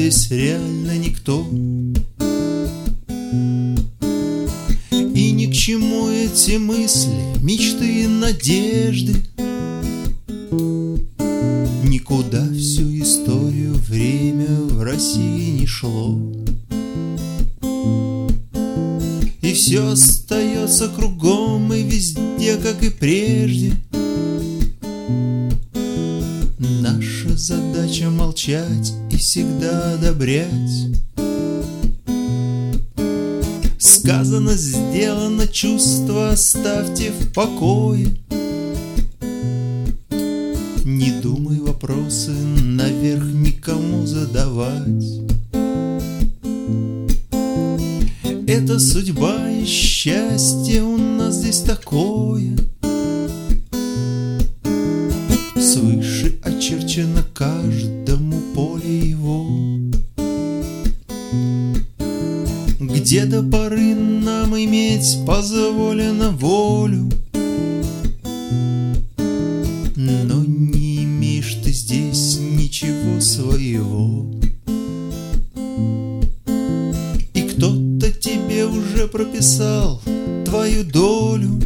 здесь реально никто. И ни к чему эти мысли, мечты и надежды. Никуда всю историю время в России не шло. И все остается кругом и везде, как и прежде. Наша задача молчать и всегда одобрять. Сказано, сделано, чувства оставьте в покое. Не думай вопросы наверх никому задавать. Это судьба и счастье у нас здесь такое. Свыше очерчено каждому поле его. Где до поры нам иметь позволено волю, но не имеешь ты здесь ничего своего. И кто-то тебе уже прописал твою долю,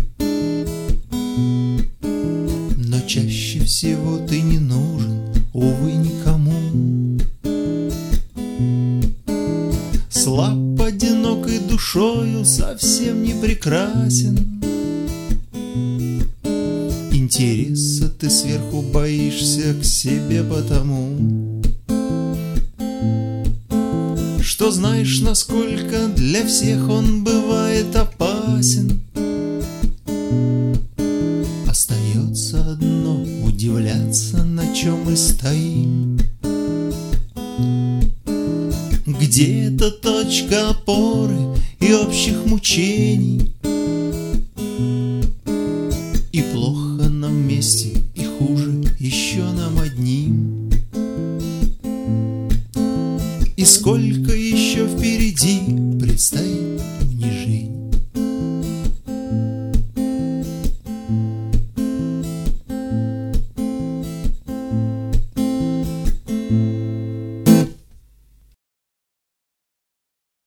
но чаще всего ты не нужен, увы, никому. Слаб, одинокой душою, совсем не прекрасен. Интереса ты сверху боишься к себе потому, что знаешь, насколько для всех он бывает опасен. Остается одно — удивляться, на чем мы стоим. Где эта точка опоры и общих мучений? И плохо нам вместе, и хуже еще нам одним. И сколько еще впереди предстоит